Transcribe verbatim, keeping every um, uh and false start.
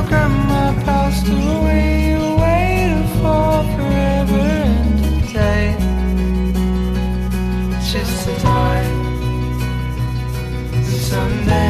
grandma passed away. You waited for forever and today, just to die. And someday